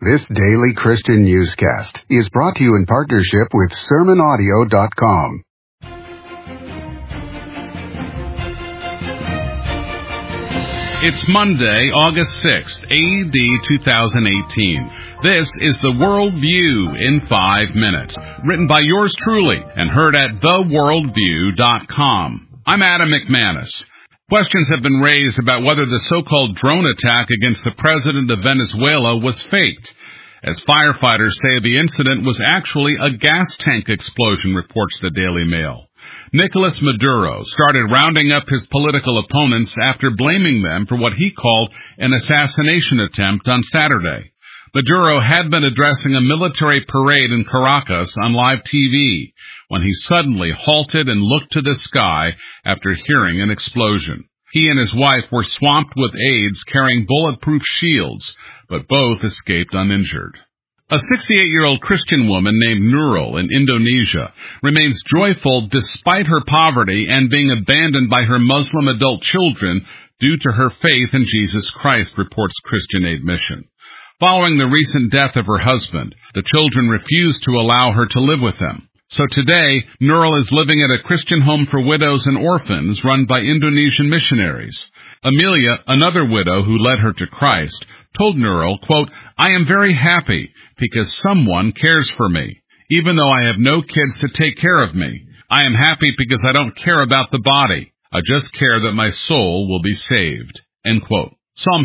This daily Christian newscast is brought to you in partnership with SermonAudio.com. It's Monday, August 6th, A.D. 2018. This is the World View in 5 minutes, written by yours truly and heard at theworldview.com. I'm Adam McManus. Questions have been raised about whether the so-called drone attack against the president of Venezuela was faked, as firefighters say the incident was actually a gas tank explosion, reports the Daily Mail. Nicolas Maduro started rounding up his political opponents after blaming them for what he called an assassination attempt on Saturday. Maduro had been addressing a military parade in Caracas on live TV when he suddenly halted and looked to the sky after hearing an explosion. He and his wife were swamped with aides carrying bulletproof shields, but both escaped uninjured. A 68-year-old Christian woman named Nurul in Indonesia remains joyful despite her poverty and being abandoned by her Muslim adult children due to her faith in Jesus Christ, reports Christian Aid Mission. Following the recent death of her husband, the children refused to allow her to live with them. So today, Nurul is living at a Christian home for widows and orphans run by Indonesian missionaries. Amelia, another widow who led her to Christ, told Nurul, quote, "I am very happy because someone cares for me, even though I have no kids to take care of me. I am happy because I don't care about the body. I just care that my soul will be saved." End quote. Psalm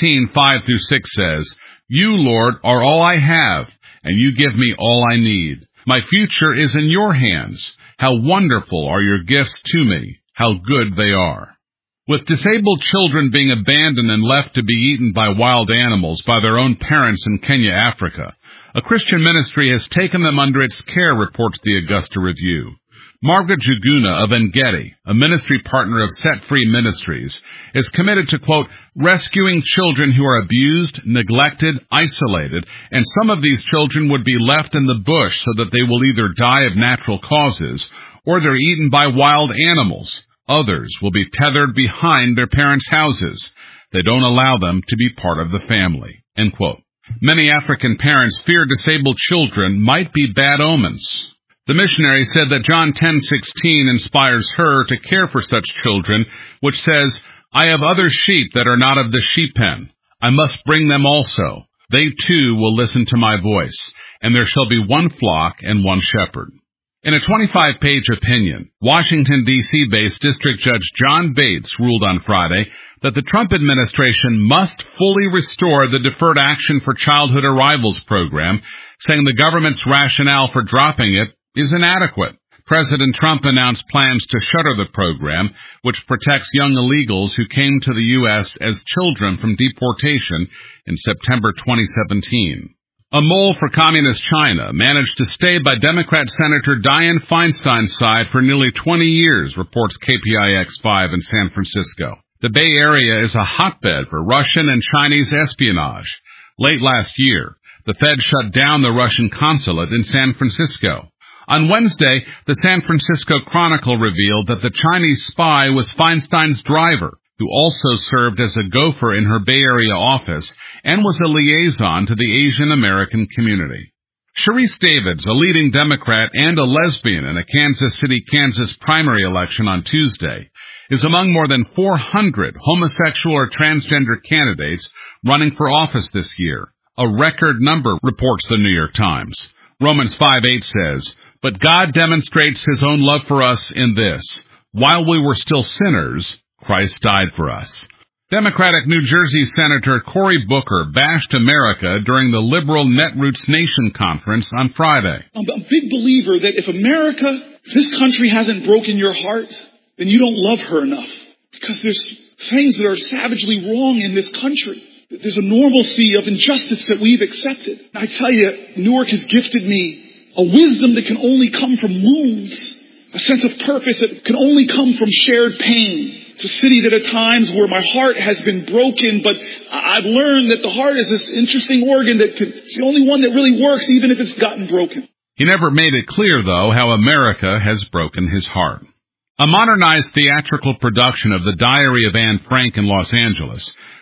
16:5-6 says, "You, Lord, are all I have, and you give me all I need. My future is in your hands. How wonderful are your gifts to me. How good they are." With disabled children being abandoned and left to be eaten by wild animals by their own parents in Kenya, Africa, a Christian ministry has taken them under its care, reports the Augusta Review. Margaret Juguna of Engedi, a ministry partner of Set Free Ministries, is committed to, quote, rescuing children who are abused, neglected, isolated, and some of these children would be left in the bush so that they will either die of natural causes or they're eaten by wild animals. Others will be tethered behind their parents' houses. They don't allow them to be part of the family, end quote. Many African parents fear disabled children might be bad omens. The missionary said that John 10:16 inspires her to care for such children, which says, "I have other sheep that are not of the sheep pen. I must bring them also. They too will listen to my voice, and there shall be one flock and one shepherd." In a 25-page opinion, Washington, D.C.-based District Judge John Bates ruled on Friday that the Trump administration must fully restore the Deferred Action for Childhood Arrivals program, saying the government's rationale for dropping it is inadequate. President Trump announced plans to shutter the program, which protects young illegals who came to the U.S. as children from deportation in September 2017. A mole for Communist China managed to stay by Democrat Senator Dianne Feinstein's side for nearly 20 years, reports KPIX5 in San Francisco. The Bay Area is a hotbed for Russian and Chinese espionage. Late last year, the Fed shut down the Russian consulate in San Francisco. On Wednesday, the San Francisco Chronicle revealed that the Chinese spy was Feinstein's driver, who also served as a gopher in her Bay Area office and was a liaison to the Asian American community. Sharice Davids, a leading Democrat and a lesbian in a Kansas City, Kansas primary election on Tuesday, is among more than 400 homosexual or transgender candidates running for office this year, a record number, reports the New York Times. Romans 5:8 says, "But God demonstrates his own love for us in this: while we were still sinners, Christ died for us." Democratic New Jersey Senator Cory Booker bashed America during the liberal Netroots Nation conference on Friday. I'm a big believer that if this country hasn't broken your heart, then you don't love her enough. Because there's things that are savagely wrong in this country. There's a normalcy of injustice that we've accepted. I tell you, Newark has gifted me a wisdom that can only come from wounds, a sense of purpose that can only come from shared pain. It's a city that at times where my heart has been broken, but I've learned that the heart is this interesting organ it's the only one that really works even if it's gotten broken. He never made it clear, though, how America has broken his heart. A modernized theatrical production of The Diary of Anne Frank in Los Angeles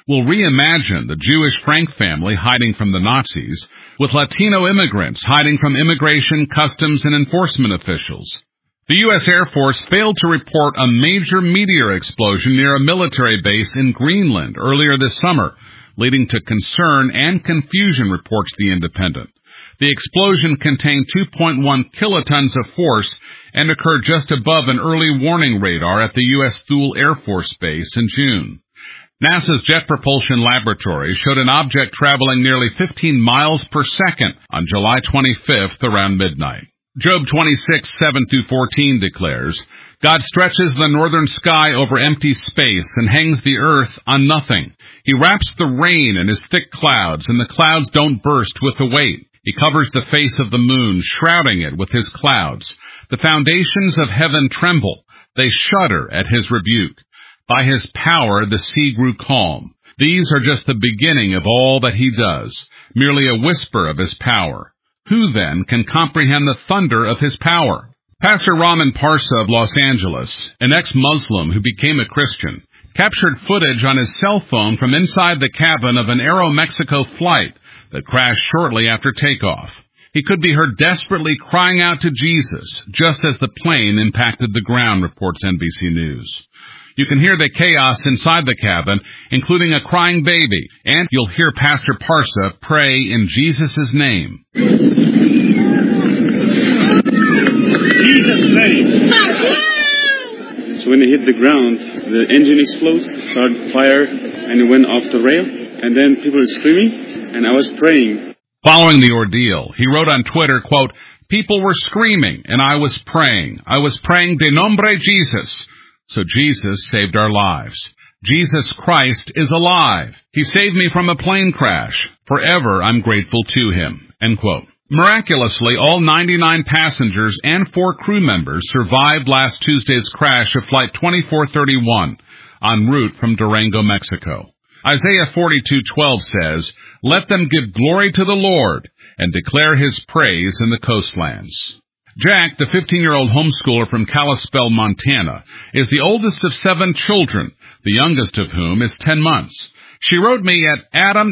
will reimagine the Jewish Frank family hiding from the Nazis, with Latino immigrants hiding from immigration, customs, and enforcement officials. The U.S. Air Force failed to report a major meteor explosion near a military base in Greenland earlier this summer, leading to concern and confusion, reports The Independent. The explosion contained 2.1 kilotons of force and occurred just above an early warning radar at the U.S. Thule Air Force Base in June. NASA's Jet Propulsion Laboratory showed an object traveling nearly 15 miles per second on July 25th around midnight. Job 26:7-14 declares, God stretches the northern sky over empty space and hangs the earth on nothing. He wraps the rain in his thick clouds, and the clouds don't burst with the weight. He covers the face of the moon, shrouding it with his clouds. The foundations of heaven tremble. They shudder at his rebuke. By his power the sea grew calm. These are just the beginning of all that he does, merely a whisper of his power. Who then can comprehend the thunder of his power? Pastor Raman Parsa of Los Angeles, an ex-Muslim who became a Christian, captured footage on his cell phone from inside the cabin of an Aeromexico flight that crashed shortly after takeoff. He could be heard desperately crying out to Jesus just as the plane impacted the ground, reports NBC News. You can hear the chaos inside the cabin, including a crying baby, and you'll hear Pastor Parsa pray in Jesus' name. Jesus' name. So when it hit the ground, the engine exploded, started fire, and it went off the rail, and then people were screaming, and I was praying. Following the ordeal, he wrote on Twitter, quote, people were screaming, and I was praying. I was praying de nombre Jesus. So Jesus saved our lives. Jesus Christ is alive. He saved me from a plane crash. Forever I'm grateful to him. End quote. Miraculously, all 99 passengers and 4 crew members survived last Tuesday's crash of Flight 2431 en route from Durango, Mexico. Isaiah 42:12 says, let them give glory to the Lord and declare his praise in the coastlands. Jack, the 15-year-old homeschooler from Kalispell, Montana, is the oldest of 7 children, the youngest of whom is 10 months. She wrote me at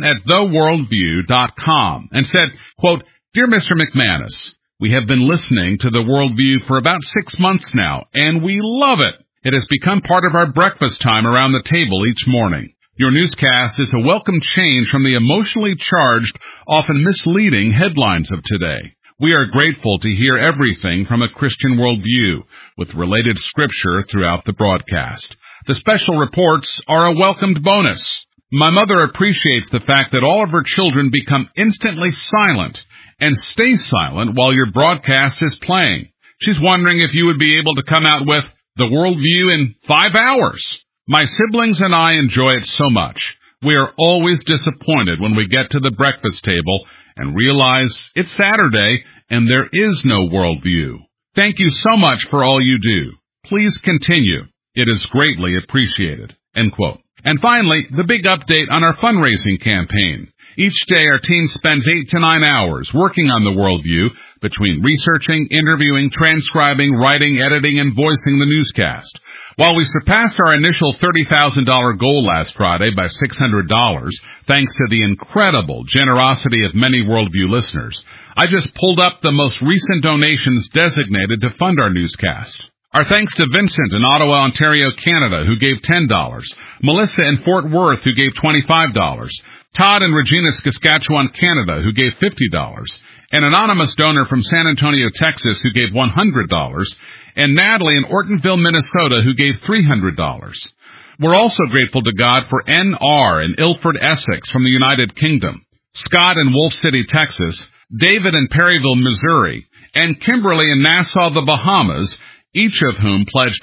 adam@theworldview.com and said, quote, Dear Mr. McManus, we have been listening to The Worldview for about 6 months now, and we love it. It has become part of our breakfast time around the table each morning. Your newscast is a welcome change from the emotionally charged, often misleading headlines of today. We are grateful to hear everything from a Christian worldview, with related scripture throughout the broadcast. The special reports are a welcomed bonus. My mother appreciates the fact that all of her children become instantly silent and stay silent while your broadcast is playing. She's wondering if you would be able to come out with The Worldview in 5 hours. My siblings and I enjoy it so much. We are always disappointed when we get to the breakfast table and realize it's Saturday and there is no worldview. Thank you so much for all you do. Please continue. It is greatly appreciated. End quote. And finally, the big update on our fundraising campaign. Each day our team spends 8 to 9 hours working on the worldview between researching, interviewing, transcribing, writing, editing, and voicing the newscast. While we surpassed our initial $30,000 goal last Friday by $600, thanks to the incredible generosity of many Worldview listeners, I just pulled up the most recent donations designated to fund our newscast. Our thanks to Vincent in Ottawa, Ontario, Canada, who gave $10, Melissa in Fort Worth, who gave $25, Todd in Regina, Saskatchewan, Canada, who gave $50, an anonymous donor from San Antonio, Texas, who gave $100, and Natalie in Ortonville, Minnesota, who gave $300. We're also grateful to God for N.R. in Ilford, Essex, from the United Kingdom, Scott in Wolf City, Texas, David in Perryville, Missouri, and Kimberly in Nassau, the Bahamas, each of whom pledged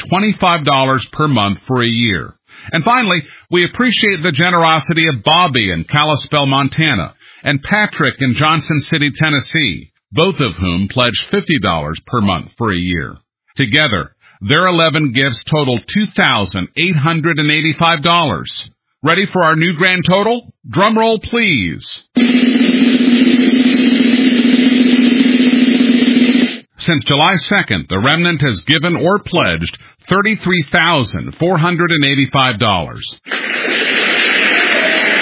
$25 per month for a year. And finally, we appreciate the generosity of Bobby in Kalispell, Montana, and Patrick in Johnson City, Tennessee, both of whom pledged $50 per month for a year. Together, their 11 gifts total $2,885. Ready for our new grand total? Drum roll, please. Since July 2nd, the Remnant has given or pledged $33,485.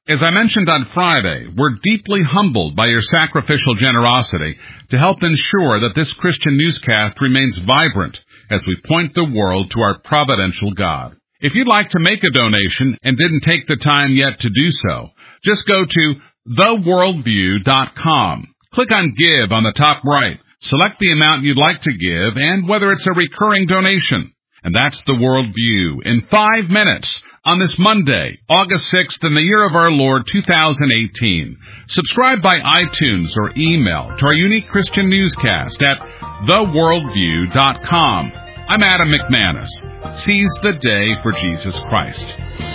As I mentioned on Friday, we're deeply humbled by your sacrificial generosity to help ensure that this Christian newscast remains vibrant as we point the world to our providential God. If you'd like to make a donation and didn't take the time yet to do so, just go to theworldview.com. Click on Give on the top right. Select the amount you'd like to give and whether it's a recurring donation. And that's The Worldview in 5 minutes on this Monday, August 6th in the year of our Lord 2018. Subscribe by iTunes or email to our unique Christian newscast at theworldview.com. I'm Adam McManus. Seize the day for Jesus Christ.